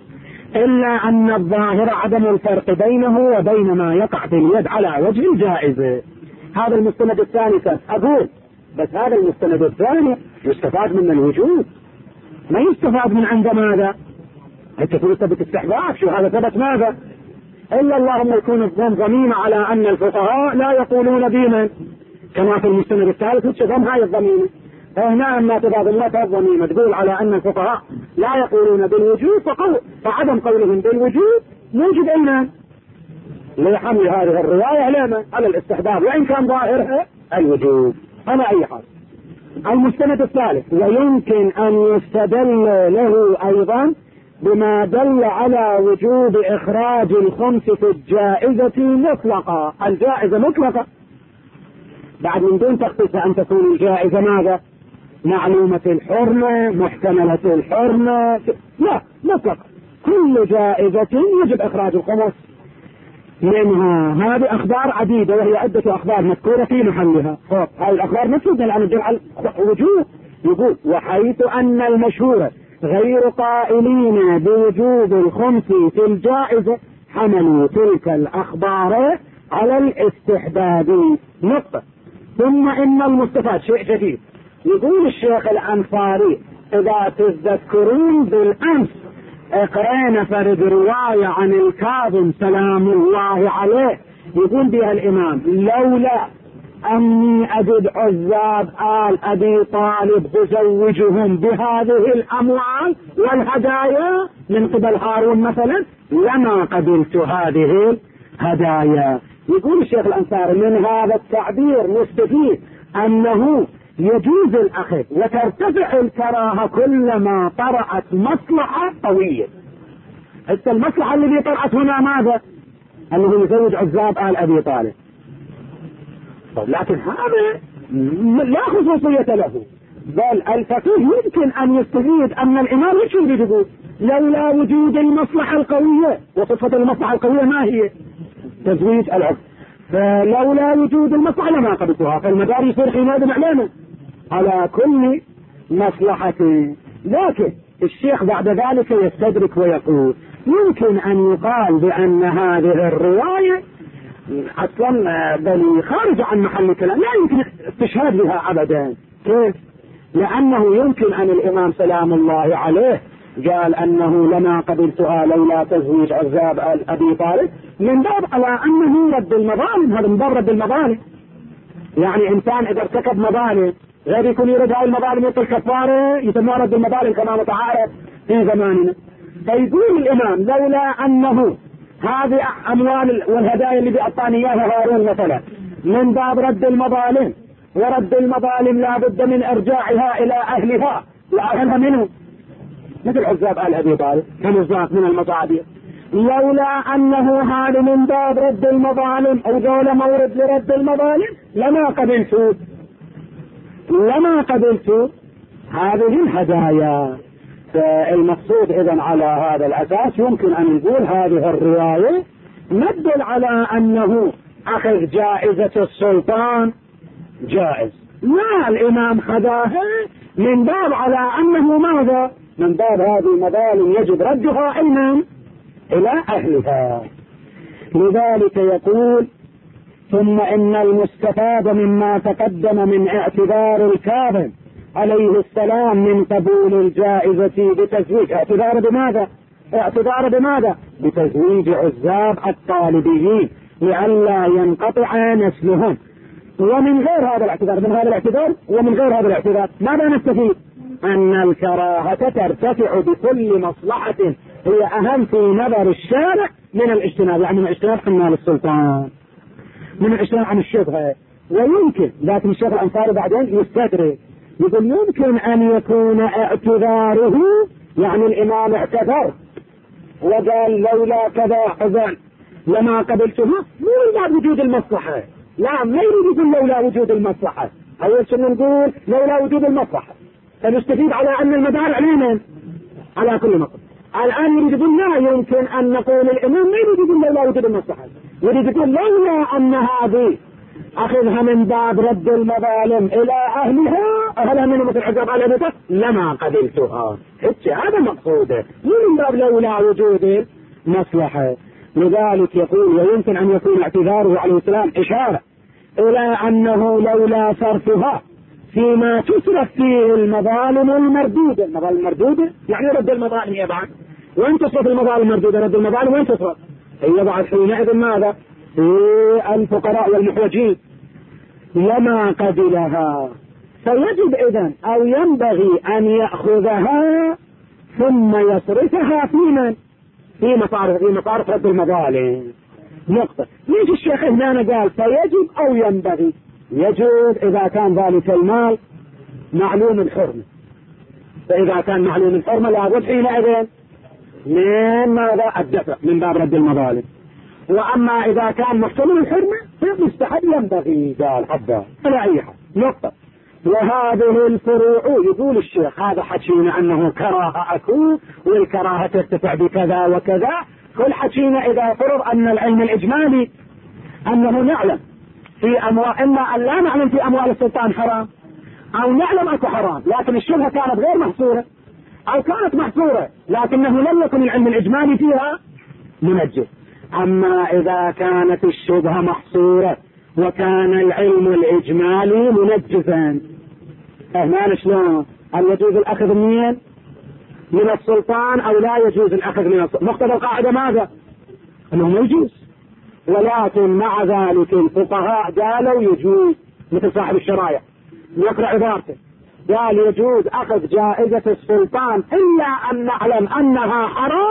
إلا أن الظاهر عدم الفرق بينه وبين ما يقع في اليد على وجه الجائزة. هذا المستند الثاني أقول، بس هذا المستند الثاني يستفاد من الوجود، ما يستفاد من عند ماذا؟ أنت تقول ثبت استحباب، شو هذا ثبت ماذا؟ إلا اللهم يكون الظن ضميمة على أن الفقهاء لا يقولون دينا كما في المستند الثالث وتشغم هاي الضميمة. فهنا أما تبادلتها الضميمة تقول على أن الفقهاء لا يقولون بالوجود فعدم قولهم بالوجود موجب إيمان لحمل هذه الرواية لما على الاستحباب وإن كان ظاهرها الوجود. على أي حال المستند الثالث ويمكن أن يستدل له أيضا بما دل على وجوب إخراج الخمس في الجائزة مطلقة. الجائزة مطلقة بعد من دون تخصيص أن تكون الجائزة ماذا؟ معلومة الحرمة، محتملة الحرمة، لا مطلقة، كل جائزة يجب إخراج الخمس منها. هذه أخبار عديدة وهي عدة أخبار مذكورة في محلها. هذه الأخبار مفروضة لأن الجمع وجوه. يقول وحيث أن المشهور غير قائلين بوجوب الخمس في الجائزة حملوا تلك الأخبار على الاستحباب. نقطة. ثم إن المستفاد شيء جديد. يقول الشيخ الأنصاري إذا تذكرون بالأمس اقرأنا فرد رواية عن الكاظم سلام الله عليه يقول بها الإمام لولا أني أجد عزاب آل أبي طالب أزوجهم بهذه الأموال والهدايا من قبل هارون مثلا لما قبلت هذه الهدايا. يقول الشيخ الأنصاري من هذا التعبير نستفيد أنه يجوز الأخذ وترتفع الكراهة كلما طرأت مصلحة قوية. المصلحة التي طرأت هنا ماذا؟ أنه يزوج عزاب آل أبي طالب. لكن هذا لا خصوصية له، بل الفقيه يمكن أن يستفيد أن الإمام ايش يقول لولا وجود المصلحة القوية، وصفة المصلحة القوية ما هي؟ تزويج العقد. فلولا وجود المصلحة لما قبلتها، فالمدار يصير حينئذ علامة على كل مصلحة. لكن الشيخ بعد ذلك يستدرك ويقول يمكن أن يقال بأن هذه الرواية أصلا بل خارج عن محل الكلام، لا يمكن استشهاد بها أبدا. كيف؟ لأنه يمكن أن الإمام سلام الله عليه قال أنه لما قبلتها لولا تزويج عزاب آل أبي طالب من باب على أنه رد المظالم. هذا من باب رد المظالم، يعني إنسان إذا ارتكب مظالم غير يكون يرد هاي المظالم يطل كفارة يسمى رد المظالم كما متعارف في زماننا. فيقول الإمام لولا أنه هذه أموال والهدايا اللي بأعطاني إياها هارون مثلا من باب رد المظالم، ورد المظالم لا بد من إرجاعها إلى أهلها وأهلها منه مثل عزاب آل أبي طالب كمزاق من المصادر. لولا أنه هذا من باب رد المظالم أو دولة مورد لرد المظالم لما قبلت هذه الهدايا. فالمقصود إذن على هذا الأساس يمكن أن نقول هذه الرواية ندل على أنه أخذ جائزة السلطان جائز، لا الإمام خذاها من باب على أنه ماذا؟ من باب هذه المظالم يجب ردها إلى أهلها. لذلك يقول ثم إن المستفاد مما تقدم من اعتذار الكاظم عليه السلام من قبول الجائزة بتزويج، اعتذار بماذا؟ اعتذار بماذا؟ بتزويج عزاب الطالبيين لئلا ينقطع نسلهم. ومن غير هذا الاعتذار، من هذا الاعتذار ومن غير هذا الاعتذار، ماذا نستفيد؟ أن الكراهة ترتفع بكل مصلحة هي أهم في نظر الشارع من الاجتناب، يعني من الاجتناب عن مال السلطان، من الاجتناب عن الشبهة. ويمكن لكن الشيخ الأنصاري بعدين يستدرك يقول يمكن أن يكون اعتذاره، يعني الإمام اعتذر وقال لولا كذا حزن لما قبلتها، مو إلا وجود المصلحة، لا ما يريد يقول لولا وجود المصلحة. أول شيء نقول لولا وجود المصلحة، فنستفيد على أن المدار علينا على كل مصلحة. الآن يريد يقول لا يمكن أن نقول الإمام ما يريد يقول لولا وجود المصلحة، يريد يقول لولا أن هذه أخذها من باب رد المظالم إلى أهلها من مثل عزاب على بيته لما قبلتها. هذا مقصوده، من باب لولا وجود المصلحة. لذلك يقول ويمكن أن يكون اعتذاره عليه السلام إشارة إلى أنه لولا صرفها فيما تصرف فيه المظالم المردودة. المظالم المردودة يعني رد المظالم يبعد، وين تصرف المظالم المردودة؟ رد المظالم وين تصرف؟ هي بعد حينئذ ماذا؟ في الفقراء والمحوجين لما قبلها. فيجب إذن أو ينبغي أن يأخذها ثم يصرفها في من؟ في مصارف رد المظالم. نقطة. ليش الشيخ هنا قال فيجب أو ينبغي؟ يجب إذا كان ذلك المال معلوم الحرمة، فإذا كان معلوم الحرمة لابد حينئذ من ماذا؟ الدفع من باب رد المظالم. وأما إذا كان محتمل الحرمة فمستحب ينبغي، قال حبا على أي حال. نقطة. وهذه الفروع يقول الشيخ هذا حكينا أنه كراهة أكو والكراهة ترتفع بكذا وكذا، كل حكينا إذا فرض أن العلم الإجمالي أنه نعلم في أموال، إما أن لا نعلم في أموال السلطان حرام أو نعلم أكو حرام، لكن الشبهة كانت غير محصورة أو كانت محصورة لكنه لم يكن العلم الإجمالي فيها منجز. أما إذا كانت الشبهة محصورة وكان العلم الإجمالي منجزا، فهمان شلون؟ هل يجوز الأخذ من السلطان أو لا يجوز الأخذ من السلطان؟ مقتضى القاعدة ماذا؟ أنه ما يجوز، ولكن مع ذلك الفقهاء قالوا يجوز، مثل صاحب الشرايع يقرأ عبارته قال يجوز أخذ جائزة السلطان إلا أن نعلم أنها حرام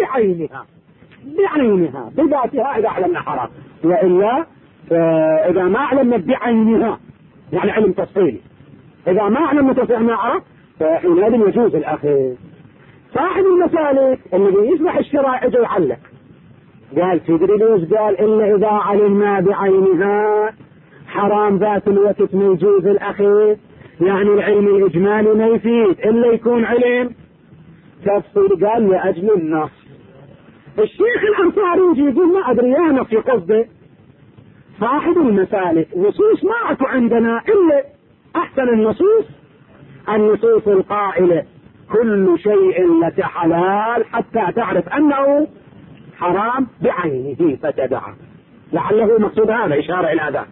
بعينها بذاتها إذا علمنا حرام، وإلا إذا ما علمنا بعينها يعني علم تفصيلي، إذا ما علمنا تفصيلنا حرام فحينئذ يجوز الأخذ. صاحب المسالك الذي يصبح الشرائع يجي يعلق قال تدري ليش؟ قال إلا إذا علمنا بعينها حرام ذات الوقت ما يجوز الأخذ، يعني العلم الإجمالي ما يفيد إلا يكون علم تفصيل. قال لأجل النص. الشيخ الأنصاري يجي يقول ما أدري يا نص قصده صاحب المسالك نصوص ما أكو عندنا إلا أحسن النصوص القائلة كل شيء لك حلال حتى تعرف أنه حرام بعينه فتدعه، لعله مقصود هذا إشارة إلى هذا،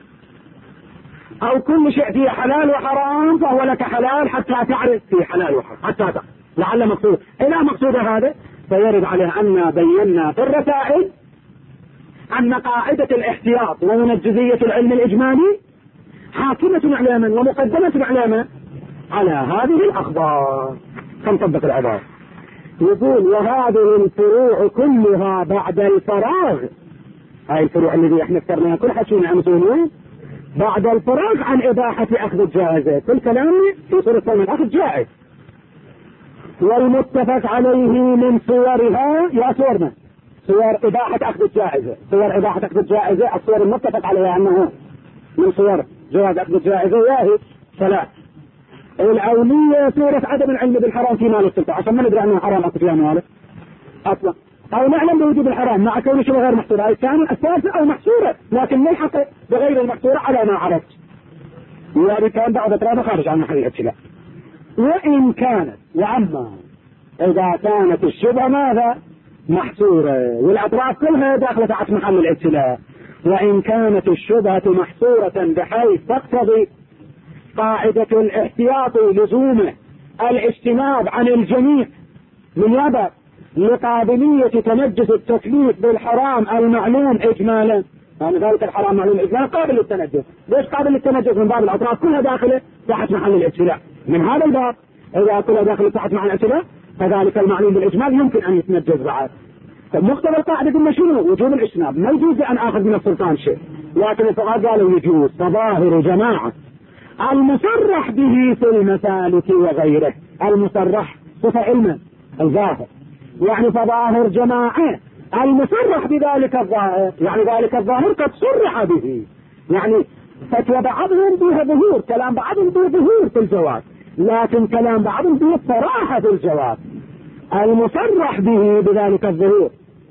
أو كل شيء فيه حلال وحرام فهو لك حلال حتى تعرف فيه حلال وحرام حتى تعرف، لعل مقصود إلى مقصود هذا. فيرد عليه أن بينا في الرسائل أن قاعدة الاحتياط ومنجزية العلم الإجمالي حاكمة إعلاما ومقدمة إعلاما على هذه الأخبار. فنطبق العبارة. يقول وهذه الفروع كلها بعد الفراغ، هاي الفروع الذي احنا اخترناها كل حكينا عن مسؤولين بعد الفراغ عن إباحة أخذ الجائزة، كل كلامي في صورة من أخذ جائز، والمتفق عليه من صورها يا صورنا صور إباحة أخذ الجائزة، صور إباحة أخذ الجائزة الصور المتفق عليها أنه من صور جواز أخذ الجائزة وهي ثلاث. الأولية صورة عدم العلم بالحرام في مال السلطة عشان ما ندري أنه حرام أكل فيها ماله أصلا، أو نعلم بوجود الحرام مع كون شبه غير محصورة. الثالثة أو محصورة لكن نلحق بغير المحصورة على ما عرفت، وهذه كان بعض أطراف خارج عن محل الابتلاء. وإن كانت وعما إذا كانت الشبهة ماذا؟ محصورة، والأطراف كلها داخلة تحت محل الابتلاء. وإن كانت الشبهة محصورة بحيث تقتضي قاعدة الاحتياط لزومه الاجتناب عن الجميع من يابا لقابلية تنجس التكليف بالحرام المعلوم إجمالا، يعني ذلك الحرام معلوم إجمالا قابل للتنجس. ليش قابل للتنجس؟ من باب الأطراف كلها داخلة تحت محل الابتلاء. من هذا الباب إذا كلها داخلة تحت محل الابتلاء فذلك المعلوم بالإجمال يمكن أن يتنجس بعد. فمقتضى القاعدة قلنا شنو؟ وجوب الاجتناب، ما يجوز أن آخذ من السلطان شيء، لكن الفقهاء قالوا يجوز تظاهر جماعة المصرح به في المسالك وغيره. المصرح صفة علم الظاهر، يعني تظاهر جماعة المصرح بذلك الظاهر، يعني ذلك الظاهر قد صرح به، يعني فتوى بعضهم بها ظهور، كلام بعضهم به ظهور في الجواب، لكن كلام بعضهم به صراحة في الجواب. المصرح به بذلك الظهور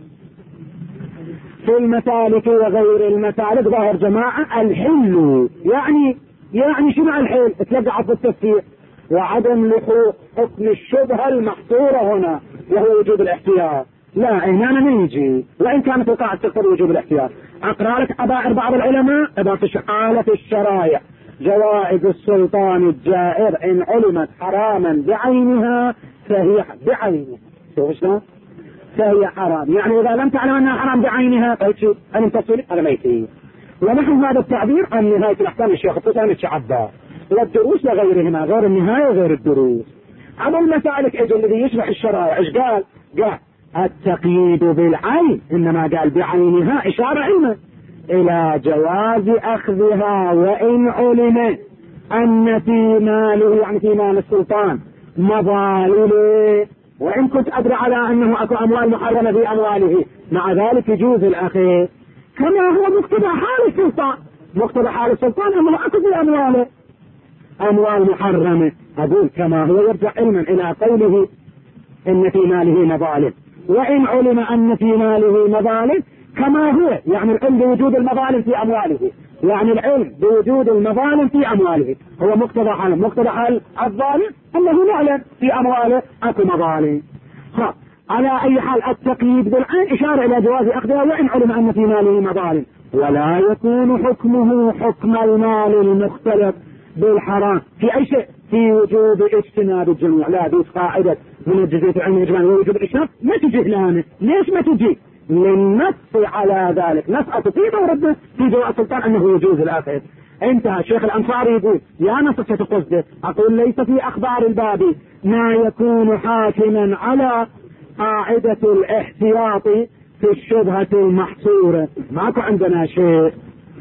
في المسالك وغير المسالك ظاهر جماعة الحل، يعني شنو الحل؟ تلقى في التفسير وعدم لحوق حكم الشبهة المحصورة هنا وهو وجوب الاحتياط. لا هنا نيجي وإن كانت القاعدة تقتضي وجوب الاحتياط. أقرأ لك أبائر بعض العلماء قال في الشرايع جوائز السلطان الجائر إن علمت حراما بعينها فهي بعينها. شوف شلون؟ فهي حرام، يعني إذا لم تعلم أنها حرام بعينها فهي أن تصل على ميتين. ونحن هذا التعبير عن نهاية الأحكام الشيخ الطوسان الشعباء، والدروس لغيرهما غير النهاية وغير الدروس. عمل المسالك اجل الذي يشرح الشرائع ايش قال؟ قال التقييد بالعين، إنما قال بعينها إشارة علما إلى جواز أخذها وإن علم أن في ماله، يعني في مال السلطان مظالم، وإن كنت أدري على أنه أكو أموال محرمة في أمواله، مع ذلك يجوز الأخذ كما هو مقتضى حال السلطان. مقتضى حال السلطان أنه أكو في أمواله أموال محرمة، أقول كما هو يرجع علما إلى قوله إن في ماله مظالم، وإن علم أن في ماله مظالم كما هو، يعني العلم بوجود المظالم في أمواله، يعني العلم بوجود المظالم في أمواله هو مقتضى حال. مقتضى حال الظالم أنه نعلم في أمواله أكو مظالم. على أي حال التقييد بالعين إشارة إلى جواز أخذها وإن علم أن في ماله مظالم، ولا يكون حكمه حكم المال المختلط بالحرام في أي شيء في وجوب اجتناب الجميع. لا دي قاعدة من الجزئية العلم الإجمالي ووجوب الاجتناب ما تجي هنا. ليش ما تجي؟ للنص على ذلك، نص أتطيب ورده في جواء السلطان أنه يجوز الآخر. انتهى. الشيخ الأنصاري يقول يا نصف تقصده، أقول ليس في أخبار الباب ما يكون حاكما على قاعدة الاحتياط في الشبهة المحصورة، ماكو عندنا شيء،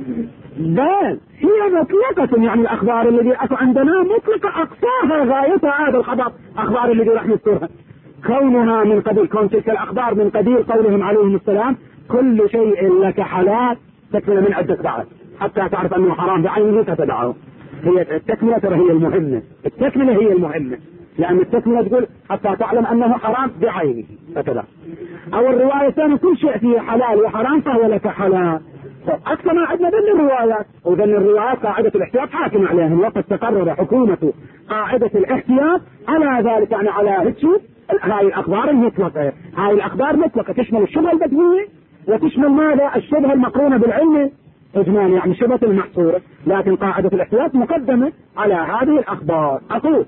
بل هي مطلقة، يعني الأخبار الذي أكو عندنا مطلقة أقصاها غايتها هذا الخبر، أخبار الذي راح نذكرها كونها من قبيل، كون تلك الأخبار من قبيل قولهم عليهم السلام كل شيء لك حلال تكمل من عدة بعد حتى تعرف أنه حرام بعينه فتدعه. هي التكملة ترى هي المهمة، التكملة هي المهمة، لأن التكملة تقول حتى تعلم أنه حرام بعينه فتدعه. أو الرواية الثانية كل شيء فيه حلال وحرام فهو لك حلال. أكثر ما عندنا ذن الروايات، وذن الروايات قاعدة الاحتياط حاكم عليهم، وقد تقرر حكومة قاعدة الاحتياط على ذلك، يعني على هتشوف هاي الأخبار المطلقة، هاي الأخبار مطلقة تشمل الشبهة البدوية وتشمل ماذا؟ الشبهة المقرونة بالعلم إجمالي، يعني شبهة المحصورة، لكن قاعدة الاحتياط مقدمة على هذه الأخبار.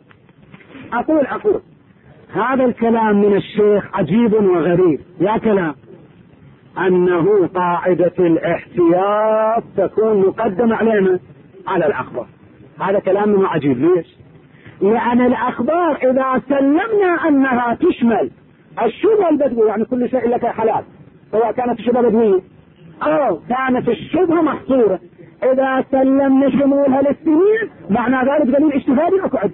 أقول هذا الكلام من الشيخ عجيب وغريب، يا كلام أنه قاعدة الاحتياط تكون مقدمة علينا على الأخبار. هذا كلام منه عجيب. ليش؟ لأن الأخبار إذا سلمنا أنها تشمل الشبهة البدوية، يعني كل شيء لك حلال سواء كانت الشبهة بدوية أو كانت الشبهة محصورة، إذا سلمنا شمولها للسنين معنى ذلك دليل اجتهادي أقعد،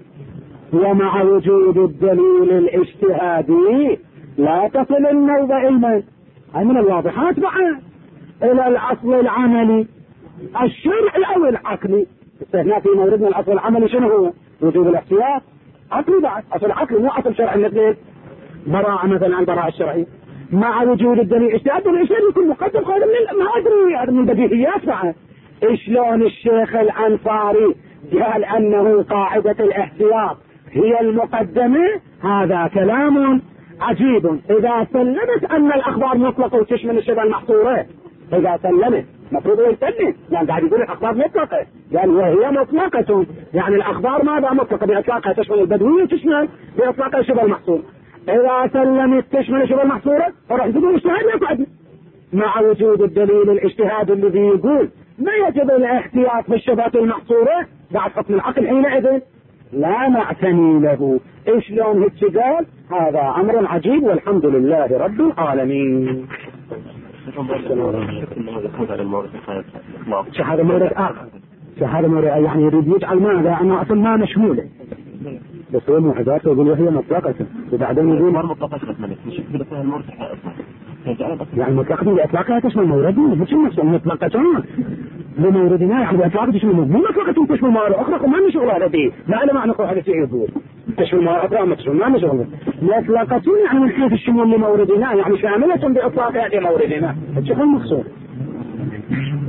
ومع وجود الدليل الاجتهادي لا تصل النوبة علما. هاي من الواضحات بعد إلى الأصل العملي الشرعي أو العقلي. استثناء في موردنا الأصل العملي شنو هو؟ وجوب الاحتياط عقلي بعد، أصل عقلي مو أصل شرعي مثل براءة مثلا البراءة الشرعية. مع وجود الدليل الاجتهادي، الاجتهاد يكون مقدم خير من ما أدري، هذا من البديهيات بعد. شلون الشيخ الأنصاري قال أنه قاعدة الاحتياط هي المقدمة؟ هذا كلام عجيب. إذا سلمت أن الأخبار مطلقة وتشمل الشبهة المحصورة، إذا سلمت مفروض يسلم، يعني قاعد يقول الأخبار مطلقة، يعني وهي مطلقة، يعني الأخبار ماذا مطلقة بإطلاقها تشمل البدوية وتشمل بإطلاقها الشبهة المحصورة. إذا سلمت تشمل الشبهة المحصورة فراح تقول اجتهاد يقعد مع وجود الدليل الاجتهاد الذي يقول ما يجب الاحتياط في الشبهة المحصورة بعد حكم العقل حينئذ لا نعتني له. ايش لون هيك قال؟ هذا امر عجيب والحمد لله رب العالمين. شهادة مورد آخر، شهادة مورد يعني يريد يجعل ماذا أنه أصلا ما مشمولة، بس هو معجزات يقول وهي مطلقة وبعدين يقول يعني مطلقة بإطلاقها تشمل موردين مش مطلقة بموردنا يعني بإطلاقها تشمل مو مطلقة تشمل موارد أخرى وما نشغل هذا دي ما له معنى قول هذا شيء يقول تشمل موارد أخرى ما تشمل ما نشغل مطلقة يعني من حيث الشمول لموردنا يعني شاملة بإطلاقها لموردنا الشيء المقصود.